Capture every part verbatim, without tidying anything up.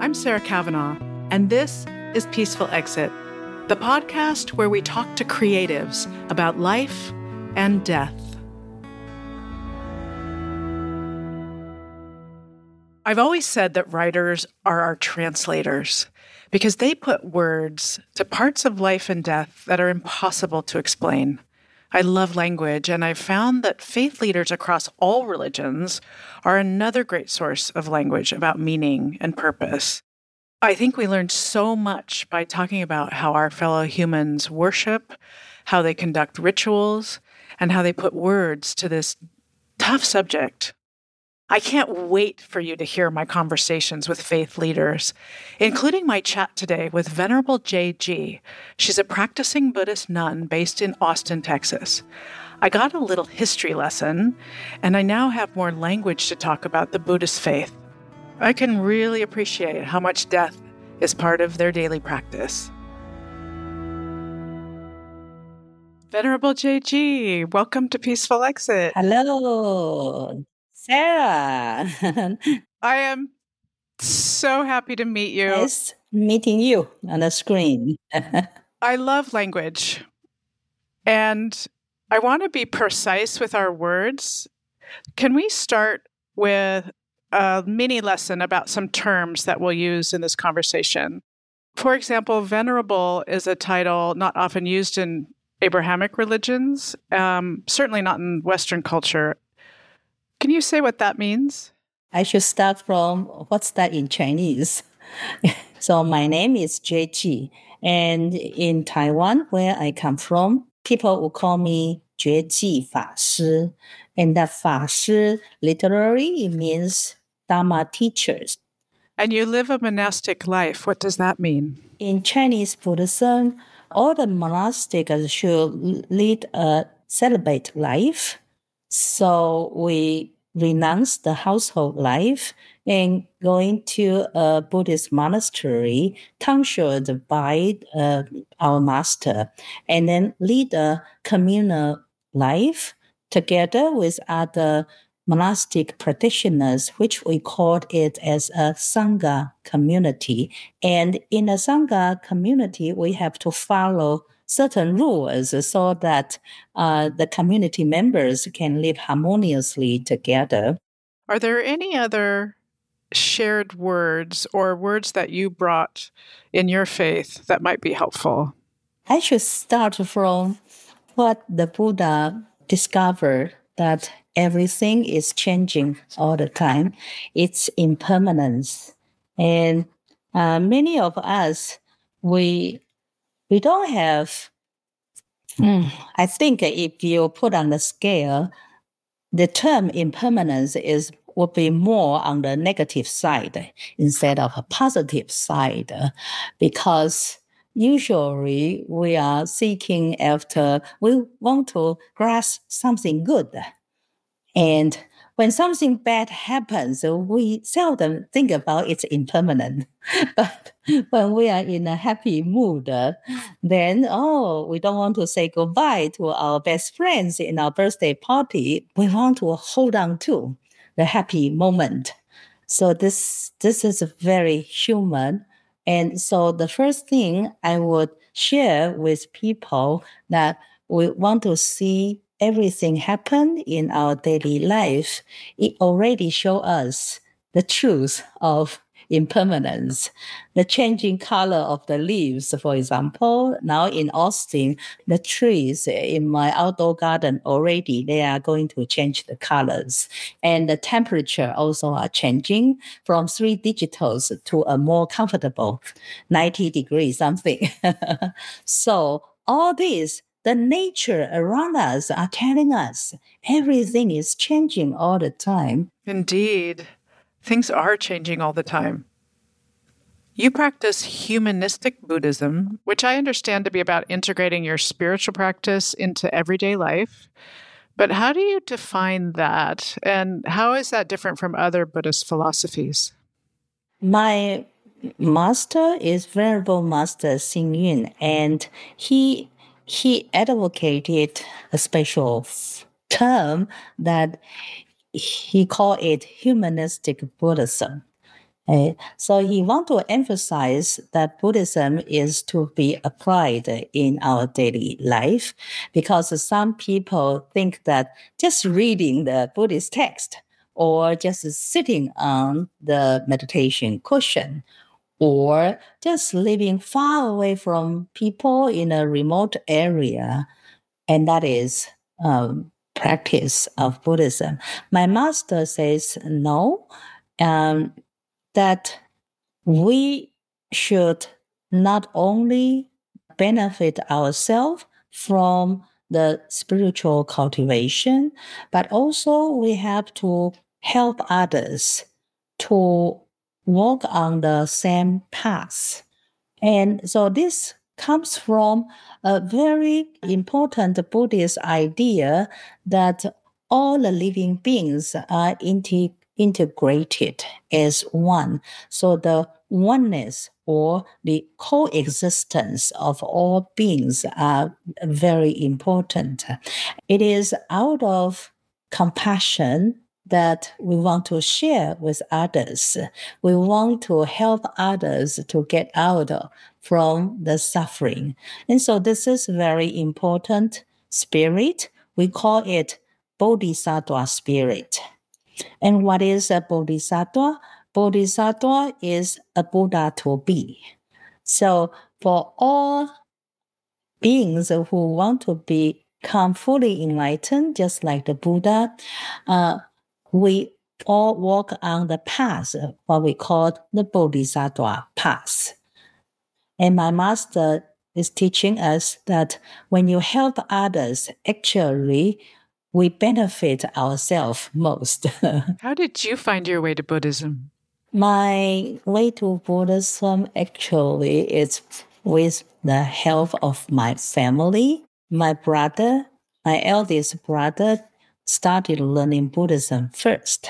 I'm Sarah Kavanaugh, and this is Peaceful Exit, the podcast where we talk to creatives about life and death. I've always said that writers are our translators because they put words to parts of life and death that are impossible to explain. I love language, and I've found that faith leaders across all religions are another great source of language about meaning and purpose. I think we learn so much by talking about how our fellow humans worship, how they conduct rituals, and how they put words to this tough subject. I can't wait for you to hear my conversations with faith leaders, including my chat today with Venerable J G. She's a practicing Buddhist nun based in Austin, Texas. I got a little history lesson, and I now have more language to talk about the Buddhist faith. I can really appreciate how much death is part of their daily practice. Venerable J G, welcome to Peaceful Exit. Hello, Sarah. I am so happy to meet you. Nice meeting you on the screen. I love language, and I want to be precise with our words. Can we start with a mini lesson about some terms that we'll use in this conversation? For example, venerable is a title not often used in Abrahamic religions, um, certainly not in Western culture. Can you say what that means? I should start from what's that in Chinese? So my name is J G, and in Taiwan, where I come from, people will call me 觉寂法师, and that 法师literally it means Dharma teachers. And you live a monastic life. What does that mean? In Chinese Buddhism, all the monastics should lead a celibate life. So we renounce the household life and going to a Buddhist monastery, counseled by uh, our master, and then lead a communal life together with other monastic practitioners, which we called it as a Sangha community. And in a Sangha community, we have to follow certain rules so that uh, the community members can live harmoniously together. Are there any other shared words or words that you brought in your faith that might be helpful? I should start from what the Buddha discovered, that everything is changing all the time. It's impermanence. And uh, many of us, we we don't have, mm, I think if you put on the scale, the term impermanence is would be more on the negative side instead of a positive side, because usually we are seeking after, we want to grasp something good. And when something bad happens, we seldom think about it's impermanent. But when we are in a happy mood, then, oh, we don't want to say goodbye to our best friends in our birthday party. We want to hold on to the happy moment. So this, this is very human. And so the first thing I would share with people that we want to see everything happen in our daily life, it already shows us the truth of impermanence. The changing color of the leaves, for example, now in Austin, the trees in my outdoor garden already, they are going to change the colors. And the temperature also are changing from three digitals to a more comfortable ninety degrees something. So all this, the nature around us are telling us everything is changing all the time. Indeed. Things are changing all the time. You practice humanistic Buddhism, which I understand to be about integrating your spiritual practice into everyday life. But how do you define that? And how is that different from other Buddhist philosophies? My master is Venerable Master Xing Yun, and he he advocated a special term that he called it humanistic Buddhism. Uh, so he want to emphasize that Buddhism is to be applied in our daily life, because some people think that just reading the Buddhist text or just sitting on the meditation cushion or just living far away from people in a remote area, and that is um, practice of Buddhism. My master says no, um, that we should not only benefit ourselves from the spiritual cultivation, but also we have to help others to walk on the same path. And so this comes from a very important Buddhist idea that all the living beings are inte- integrated as one. So the oneness or the coexistence of all beings are very important. It is out of compassion that we want to share with others. We want to help others to get out from the suffering. And so this is very important spirit. We call it Bodhisattva spirit. And what is a Bodhisattva? Bodhisattva is a Buddha to be. So for all beings who want to become fully enlightened, just like the Buddha, uh, we all walk on the path, what we call the Bodhisattva path. And my master is teaching us that when you help others, actually, we benefit ourselves most. How did you find your way to Buddhism? My way to Buddhism actually is with the help of my family. My brother, my eldest brother, started learning Buddhism first.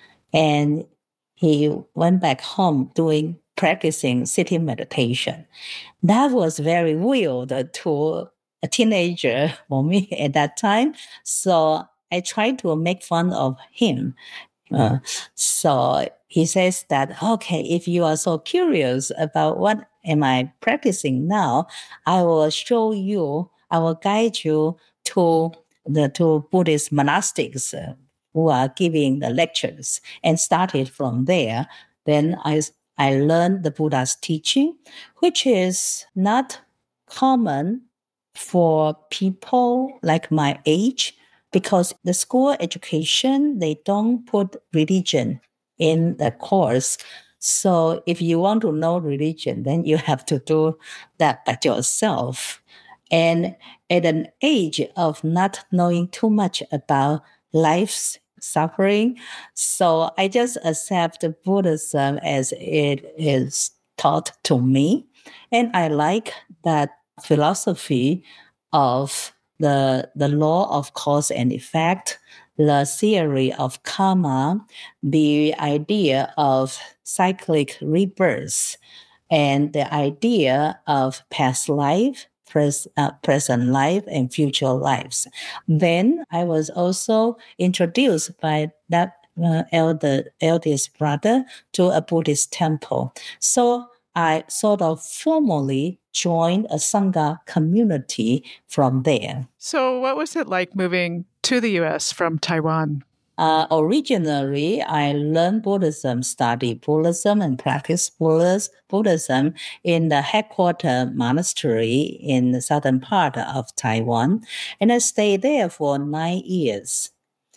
And he went back home doing practicing sitting meditation. That was very weird to a teenager for me at that time. So I tried to make fun of him. Uh, so he says that, okay, if you are so curious about what am I practicing now, I will show you, I will guide you to the to Buddhist monastics uh, who are giving the lectures, and started from there. Then I, I learned the Buddha's teaching, which is not common for people like my age, because the school education, they don't put religion in the course. So if you want to know religion, then you have to do that by yourself. And at an age of not knowing too much about life's suffering, so I just accept Buddhism as it is taught to me. And I like that philosophy of the, the law of cause and effect, the theory of karma, the idea of cyclic rebirth, and the idea of past life, pres- uh, present life, and future lives. Then I was also introduced by that uh, elder, eldest brother to a Buddhist temple. So I sort of formally joined a Sangha community from there. So what was it like moving to the U S from Taiwan? Uh, originally, I learned Buddhism, studied Buddhism, and practiced Buddhism in the headquarter monastery in the southern part of Taiwan. And I stayed there for nine years.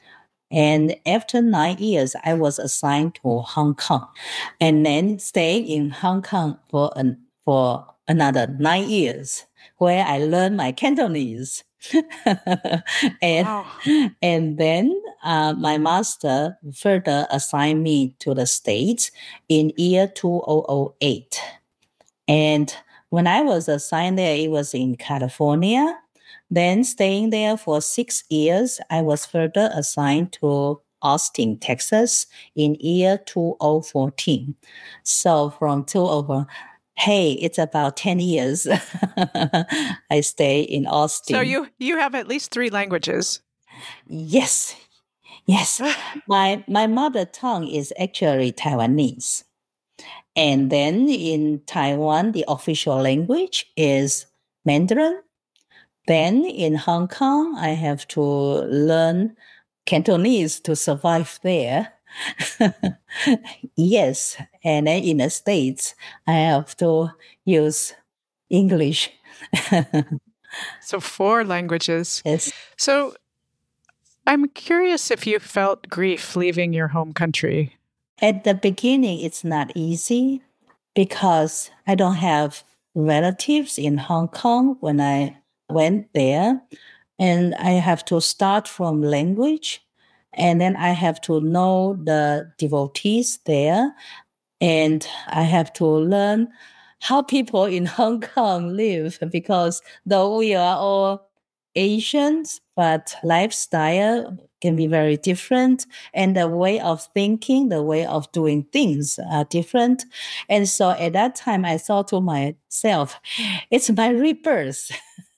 And after nine years, I was assigned to Hong Kong, and then stayed in Hong Kong for an, for another nine years, where I learned my Cantonese. and Wow. and then uh, my master further assigned me to the States in year two thousand eight. And when I was assigned there, it was in California. Then staying there for six years, I was further assigned to Austin, Texas in year two thousand fourteen. So from two thousand, hey, it's about ten years I stay in Austin. So you, you have at least three languages. Yes, yes. my, my mother tongue is actually Taiwanese. And then in Taiwan, the official language is Mandarin. Then in Hong Kong, I have to learn Cantonese to survive there. Yes. And then in the States, I have to use English. So four languages. Yes. So I'm curious if you felt grief leaving your home country. At the beginning, it's not easy because I don't have relatives in Hong Kong when I went there. And I have to start from language. And then I have to know the devotees there. And I have to learn how people in Hong Kong live, because though we are all Asians, but lifestyle can be very different. And the way of thinking, the way of doing things are different. And so at that time, I thought to myself, it's my rebirth.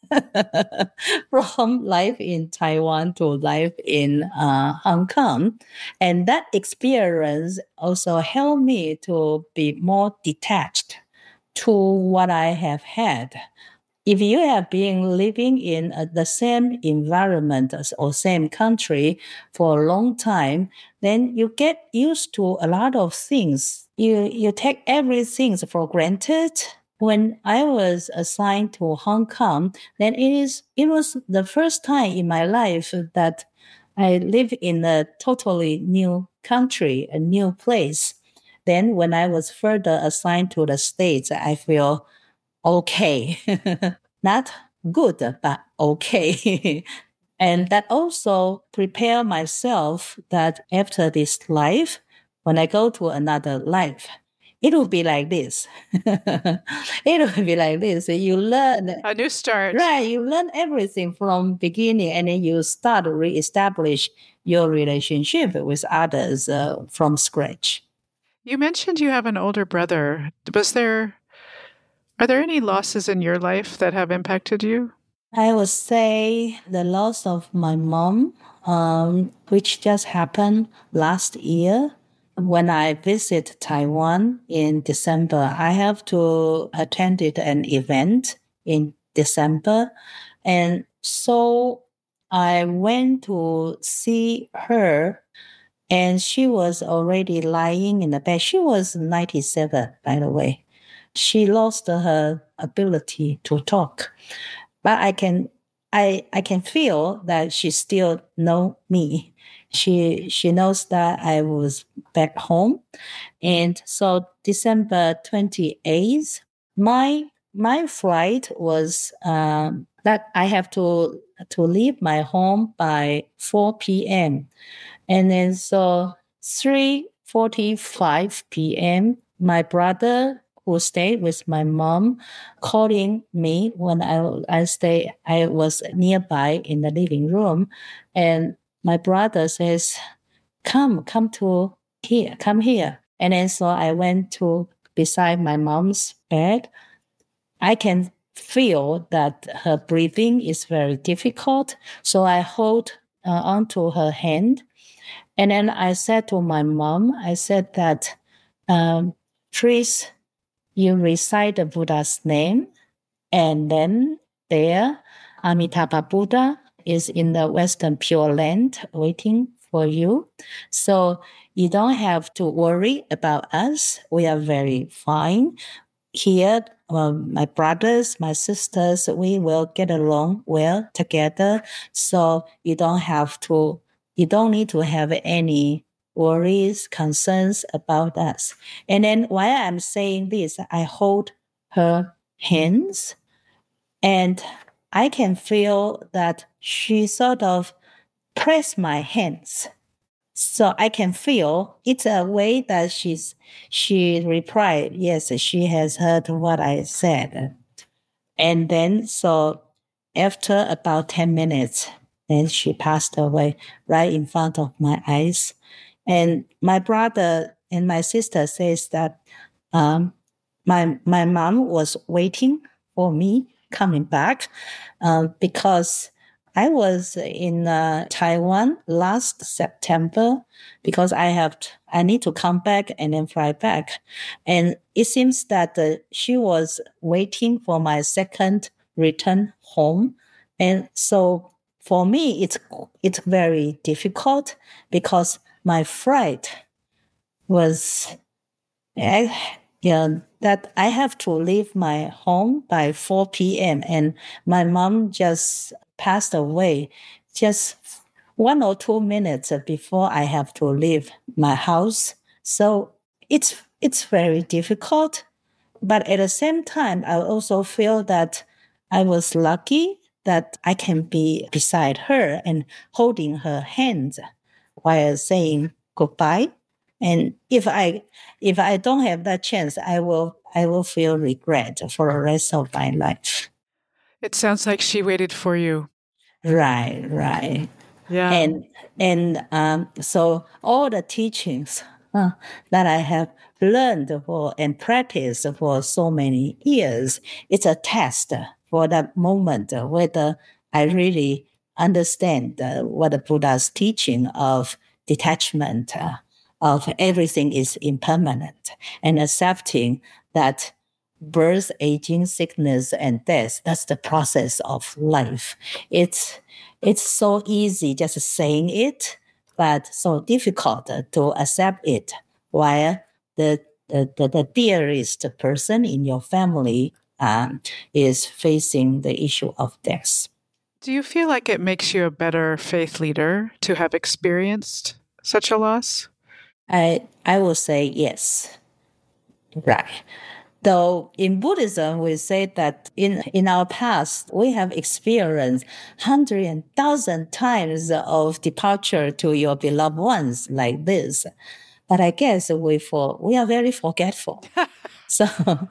From life in Taiwan to life in uh, Hong Kong. And that experience also helped me to be more detached to what I have had. If you have been living in uh, the same environment as, or same country for a long time, then you get used to a lot of things. You, you take everything for granted. When I was assigned to Hong Kong, then it is it was the first time in my life that I live in a totally new country, a new place. Then when I was further assigned to the States, I feel okay. Not good, but okay. And that also prepare myself that after this life, when I go to another life, it will be like this. It will be like this. You learn A new start. Right. You learn everything from beginning, and then you start to reestablish your relationship with others uh, from scratch. You mentioned you have an older brother. Was there, are there any losses in your life that have impacted you? I would say the loss of my mom, um, which just happened last year. When I visit Taiwan in December, I have to attend an event in December. And so I went to see her, and she was already lying in the bed. She was ninety-seven, by the way. She lost her ability to talk. But I can I I can feel that she still know me. She she knows that I was back home. And so December twenty-eighth, my my flight was um, that I have to to leave my home by four p.m. And then so three forty-five p.m. my brother who stayed with my mom calling me when I I stay I was nearby in the living room, and my brother says, "Come, come to here, come here." And then so I went to beside my mom's bed. I can feel that her breathing is very difficult, so I hold uh, onto her hand, and then I said to my mom, I said that, um, please, you recite the Buddha's name, and then there, Amitabha Buddha is in the Western Pure Land waiting for you. So you don't have to worry about us. We are very fine. Here, um, my brothers, my sisters, we will get along well together. So you don't have to, you don't need to have any worries, concerns about us. And then while I'm saying this, I hold her hands, and I can feel that she sort of pressed my hands. So I can feel it's a way that she's she replied, yes, she has heard what I said. And then so after about ten minutes, then she passed away right in front of my eyes. And my brother and my sister says that um, my my mom was waiting for me coming back uh, because I was in uh, Taiwan last September because I have t- I need to come back and then fly back, and it seems that uh, she was waiting for my second return home, and so for me it's it's very difficult because my flight was I, yeah, that I have to leave my home by four p.m. and my mom just passed away just one or two minutes before I have to leave my house. So it's it's very difficult. But at the same time, I also feel that I was lucky that I can be beside her and holding her hand while saying goodbye. And if I if I don't have that chance, I will I will feel regret for the rest of my life. It sounds like she waited for you. Right, right. Yeah. And and um, so all the teachings uh, that I have learned for and practiced for so many years, it's a test for that moment uh, whether I really understand uh, what the Buddha's teaching of detachment, uh, of everything is impermanent, and accepting that birth, aging, sickness, and death, that's the process of life. It's it's so easy just saying it, but so difficult to accept it. While the the, the, the dearest person in your family um, is facing the issue of death. Do you feel like it makes you a better faith leader to have experienced such a loss? I I will say yes. Right. Though in Buddhism, we say that in, in our past, we have experienced hundred and thousand times of departure to your beloved ones like this. But I guess we for we are very forgetful. so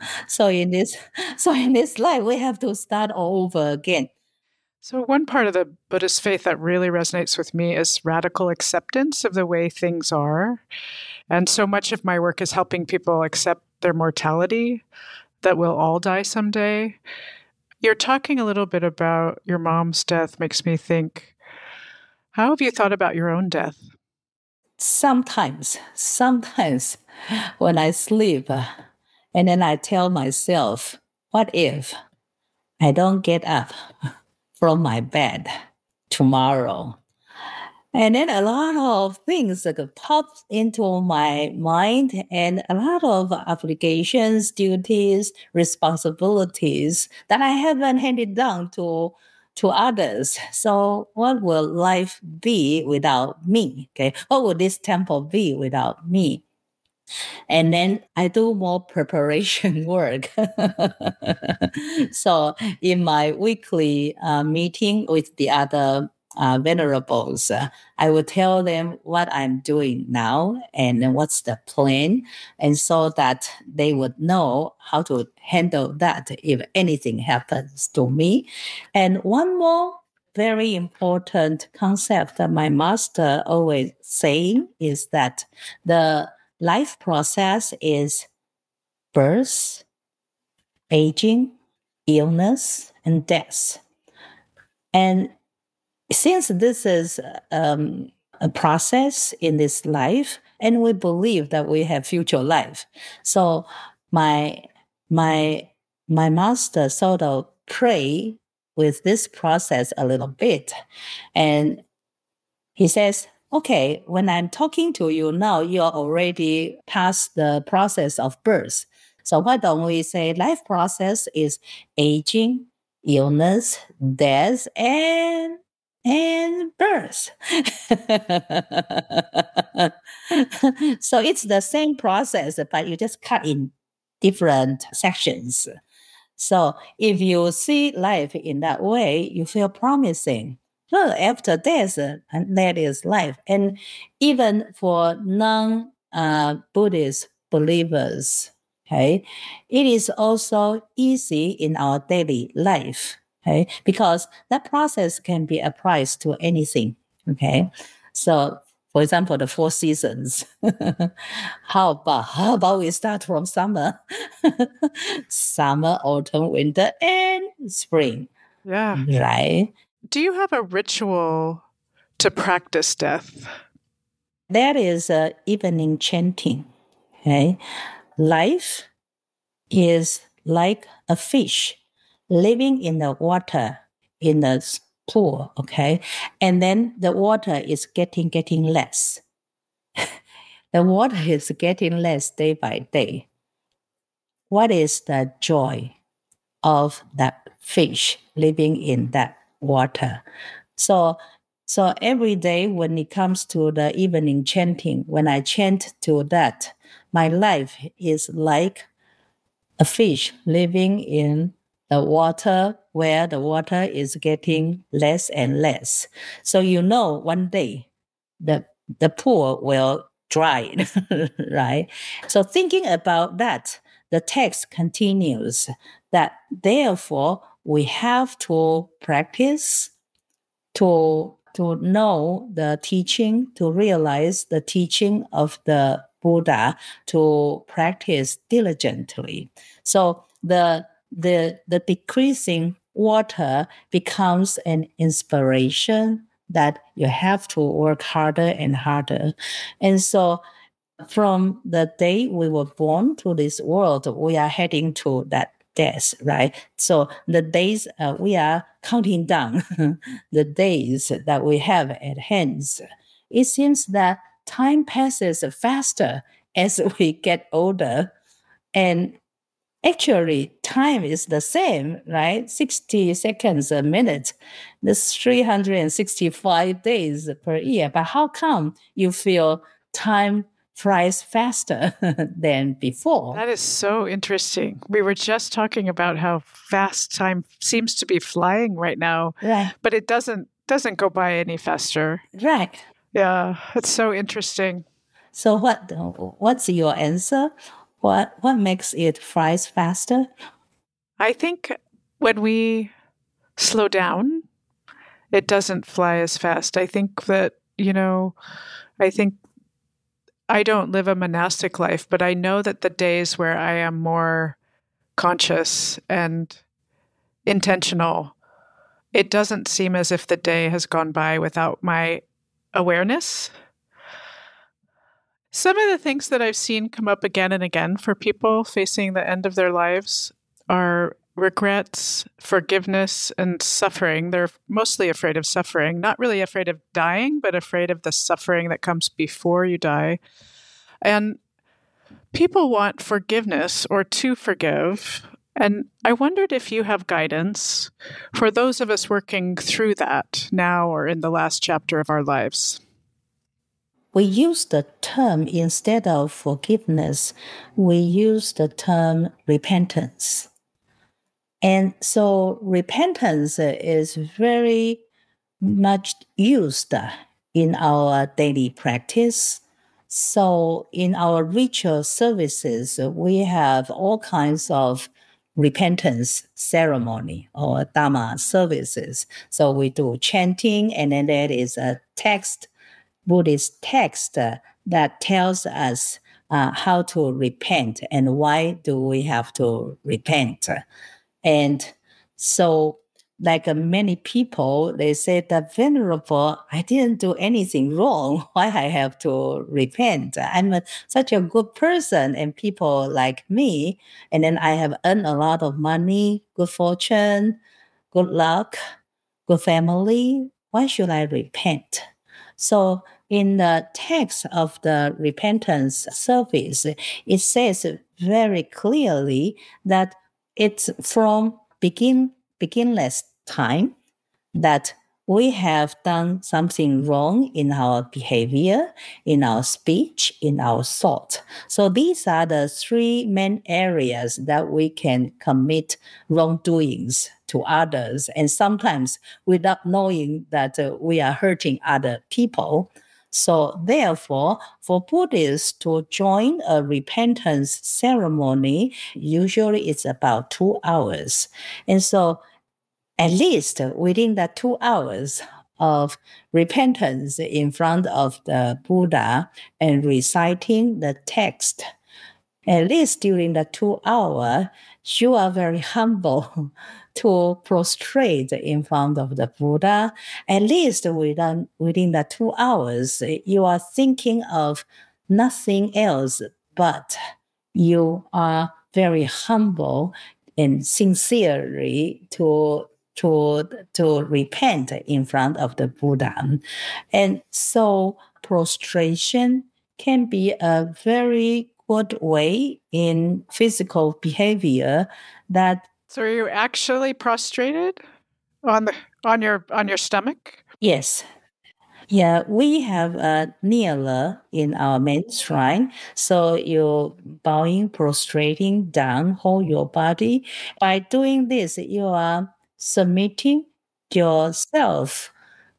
so in this so in this life we have to start all over again. So, one part of the Buddhist faith that really resonates with me is radical acceptance of the way things are. And so much of my work is helping people accept their mortality, that we'll all die someday. You're talking a little bit about your mom's death, makes me think, how have you thought about your own death? Sometimes, sometimes when I sleep, uh, and then I tell myself, what if I don't get up from my bed tomorrow? And then a lot of things like pop into my mind and a lot of obligations, duties, responsibilities that I haven't handed down to to others. So what will life be without me? Okay. What would this temple be without me? And then I do more preparation work. So in my weekly uh, meeting with the other uh, venerables, uh, I will tell them what I'm doing now and then what's the plan, and so that they would know how to handle that if anything happens to me. And one more very important concept that my master always saying is that the life process is birth, aging, illness, and death. And since this is um, a process in this life, and we believe that we have future life, so my my my master sort of pray with this process a little bit, and he says, okay, when I'm talking to you now, you're already past the process of birth. So why don't we say life process is aging, illness, death, and and birth. So it's the same process, but you just cut in different sections. So if you see life in that way, you feel promising. Well, after death, uh, and that is life. And even for non uh, Buddhist believers, okay, it is also easy in our daily life, okay, because that process can be applied to anything, okay. So, for example, the four seasons. how about how about we start from summer, summer, autumn, winter, and spring, Yeah. right? do you have a ritual to practice death? That is uh, evening chanting. Okay? Life is like a fish living in the water, in the pool, okay? And then the water is getting, getting less. The water is getting less day by day. What is the joy of that fish living in that water? So, so every day when it comes to the evening chanting, when I chant to that, my life is like a fish living in the water where the water is getting less and less. So you know one day the the pool will dry, right? So thinking about that, the text continues that therefore we have to practice to to know the teaching, to realize the teaching of the Buddha, to practice diligently. So the the the decreasing water becomes an inspiration that you have to work harder and harder. And so from the day we were born to this world, we are heading to that death, right? So the days uh, we are counting down the days that we have at hands. It seems that time passes faster as we get older. And actually, time is the same, right? sixty seconds a minute. That's three hundred sixty-five days per year. But how come you feel time flies faster than before? That is so interesting. We were just talking about how fast time seems to be flying right now, Right. but it doesn't doesn't go by any faster. Right. Yeah, it's so interesting. So what what's your answer? What what makes it flies faster? I think when we slow down, it doesn't fly as fast. I think that, you know, I think I don't live a monastic life, but I know that the days where I am more conscious and intentional, it doesn't seem as if the day has gone by without my awareness. Some of the things that I've seen come up again and again for people facing the end of their lives are regrets, forgiveness, and suffering. They're mostly afraid of suffering, not really afraid of dying, but afraid of the suffering that comes before you die. And people want forgiveness or to forgive. And I wondered if you have guidance for those of us working through that now or in the last chapter of our lives. We use the term, instead of forgiveness, we use the term repentance. And so repentance is very much used in our daily practice. So in our ritual services, we have all kinds of repentance ceremony or Dhamma services. So we do chanting, and then there is a text, Buddhist text uh, that tells us uh, how to repent and why do we have to repent. And so, like uh, many people, they say that Venerable, I didn't do anything wrong. Why I have to repent? I'm a, such a good person, and people like me. And then I have earned a lot of money, good fortune, good luck, good family. Why should I repent? So in the text of the repentance service, it says very clearly that it's from begin beginless time that we have done something wrong in our behavior, in our speech, in our thought. So these are the three main areas that we can commit wrongdoings to others, and sometimes without knowing that uh, we are hurting other people. So therefore, for Buddhists to join a repentance ceremony, usually it's about two hours. And so at least within that two hours of repentance in front of the Buddha and reciting the text, At least during the two hour, you are very humble to prostrate in front of the Buddha. At least within, within the two hours, you are thinking of nothing else but you are very humble and sincerely to to to repent in front of the Buddha. And so prostration can be a very good way in physical behavior that So are you actually prostrated on the on your on your stomach? yes. Yeah, we have a kneeler in our main shrine. So you're bowing, prostrating down, hold your body. By doing this, you are submitting yourself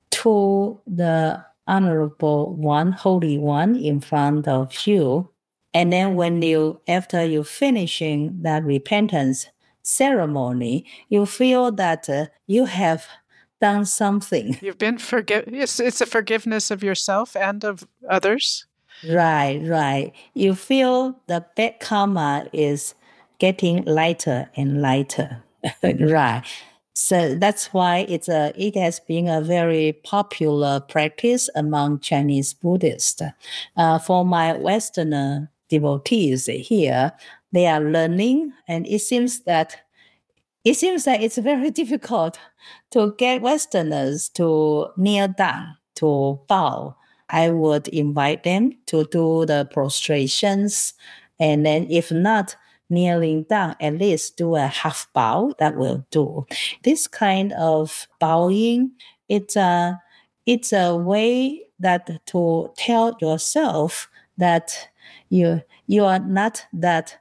to the honorable one, holy one in front of you. And then when you, after you finishing that repentance ceremony, you feel that uh, you have done something. You've been forgive. It's, it's a forgiveness of yourself and of others. Right, right. You feel the bad karma is getting lighter and lighter. Right. So that's why it's a, it has been a very popular practice among Chinese Buddhists. Uh, for my Westerner devotees here, they are learning, and it seems that it seems that it's very difficult to get Westerners to kneel down, to bow. I would invite them to do the prostrations. And then if not kneeling down, at least do a half bow. That will do. This kind of bowing, it's a, it's a way that to tell yourself that you, you are not that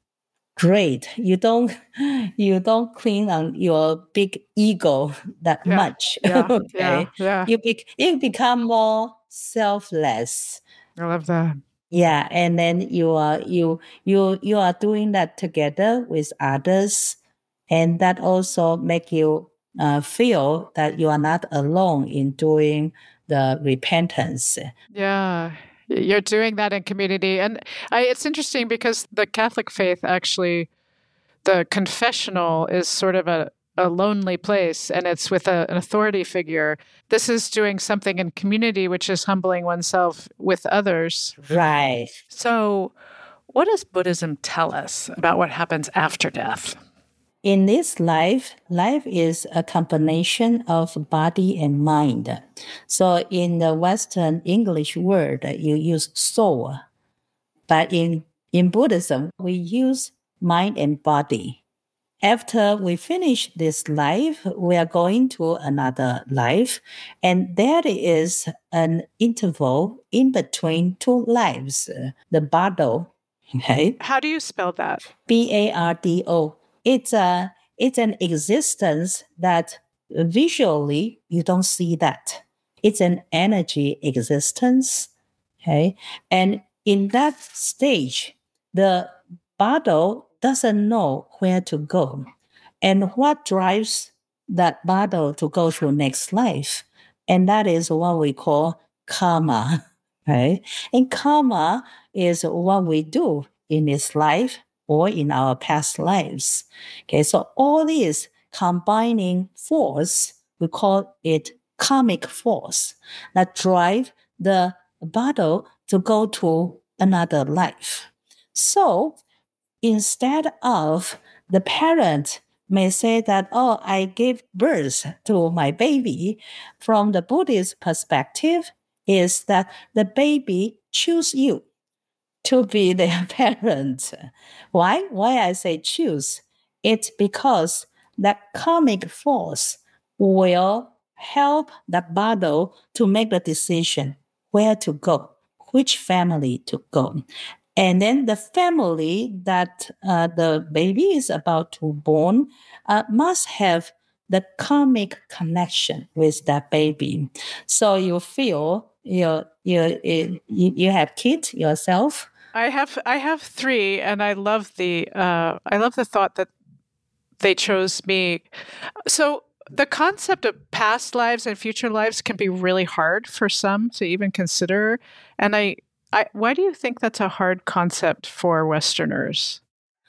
great. You don't you don't clean on your big ego that Yeah, much. yeah, Okay. yeah, yeah. You be, you become more selfless. I love that. Yeah, and then you are you you you are doing that together with others, and that also make you uh, feel that you are not alone in doing the repentance. Yeah, you're doing that in community, and I, it's interesting because the Catholic faith actually, the confessional is sort of a, a lonely place, and it's with a, an authority figure. This is doing something in community, which is humbling oneself with others. Right. So, what does Buddhism tell us about what happens after death? In this life, life is a combination of body and mind. So in the Western English word, you use soul. But in, in Buddhism, we use mind and body. After we finish this life, we are going to another life. And there is an interval in between two lives, the bardo. Okay? How do you spell that? B A R D O. It's a it's an existence that visually you don't see that. It's an energy existence. Okay. And in that stage, the bottle doesn't know where to go. And what drives that bottle to go to next life? And that is what we call karma. Right? And karma is what we do in this life or in our past lives. Okay, so all these combining force, we call it karmic force, that drive the bottle to go to another life. So instead of the parent may say that, oh, I gave birth to my baby, from the Buddhist perspective, is that the baby choose you to be their parent. Why? Why I say choose? It's because that karmic force will help that bottle to make the decision where to go, which family to go. And then the family that uh, the baby is about to born uh, must have the karmic connection with that baby. So you feel you you you, you have kids yourself. I have I have three, and I love the uh, I love the thought that they chose me. So the concept of past lives and future lives can be really hard for some to even consider, and I I, why do you think that's a hard concept for Westerners?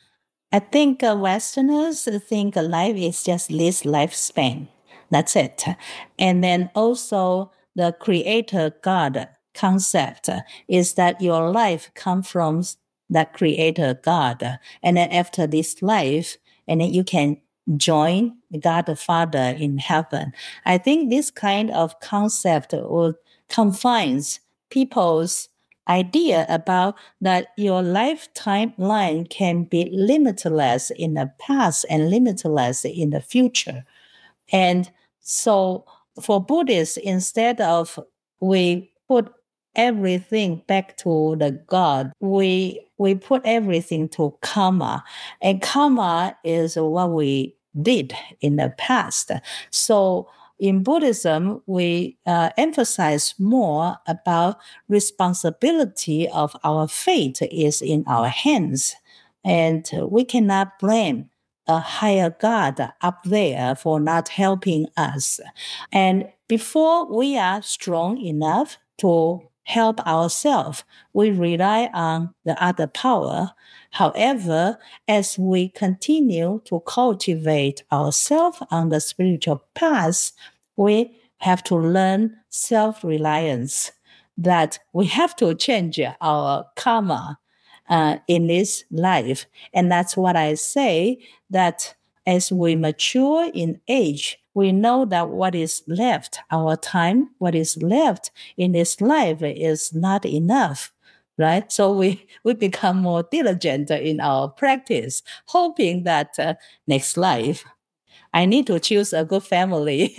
I think uh, Westerners think life is just this lifespan. That's it. And then also the creator God concept is that your life comes from that creator God. And then after this life, and then you can join God the Father in heaven. I think this kind of concept will confines people's idea about that your lifetime line can be limitless in the past and limitless in the future. And so for Buddhists, instead of we put everything back to the God, we we put everything to karma. And karma is what we did in the past. So in Buddhism, we uh, emphasize more about responsibility of our fate is in our hands. And we cannot blame a higher God up there for not helping us. And before we are strong enough to help ourselves, we rely on the other power. However, as we continue to cultivate ourselves on the spiritual path, we have to learn self-reliance, that we have to change our karma uh, in this life. And that's what I say, that as we mature in age, we know that what is left, our time, what is left in this life is not enough, right? So we, we become more diligent in our practice, hoping that uh, next life, I need to choose a good family.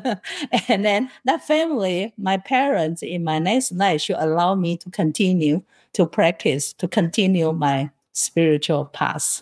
And then that family, my parents in my next life should allow me to continue to practice, to continue my spiritual path.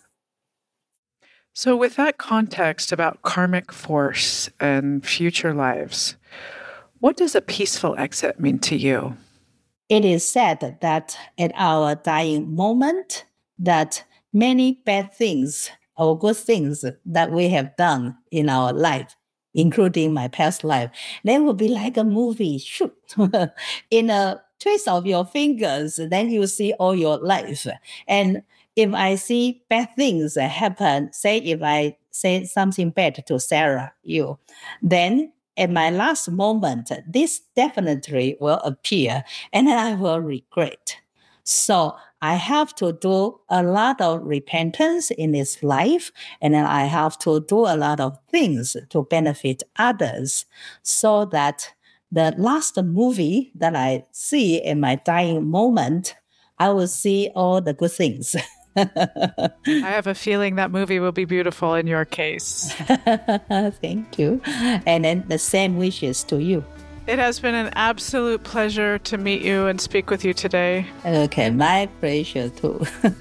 So with that context about karmic force and future lives, what does a peaceful exit mean to you? It is said that at our dying moment, that many bad things or good things that we have done in our life, including my past life, they will be like a movie, shoot, in a twist of your fingers, then you see all your life. And if I see bad things happen, say if I say something bad to Sarah, you, then at my last moment, this definitely will appear and I will regret. So I have to do a lot of repentance in this life, and then I have to do a lot of things to benefit others, so that the last movie that I see in my dying moment, I will see all the good things. I have a feeling that movie will be beautiful in your case. Thank you. And then the same wishes to you. It has been an absolute pleasure to meet you and speak with you today. Okay, my pleasure too.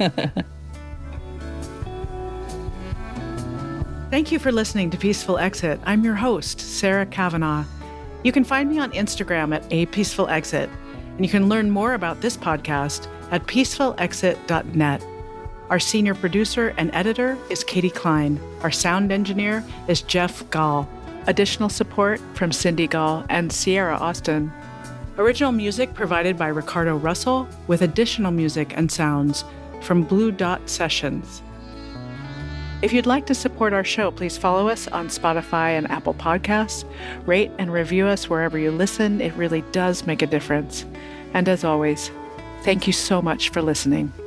Thank you for listening to Peaceful Exit. I'm your host, Sarah Kavanaugh. You can find me on Instagram at A Peaceful Exit, and you can learn more about this podcast at peaceful exit dot net. Our senior producer and editor is Katie Klein. Our sound engineer is Jeff Gall. Additional support from Cindy Gall and Sierra Austin. Original music provided by Ricardo Russell, with additional music and sounds from Blue Dot Sessions. If you'd like to support our show, please follow us on Spotify and Apple Podcasts. Rate and review us wherever you listen. It really does make a difference. And as always, thank you so much for listening.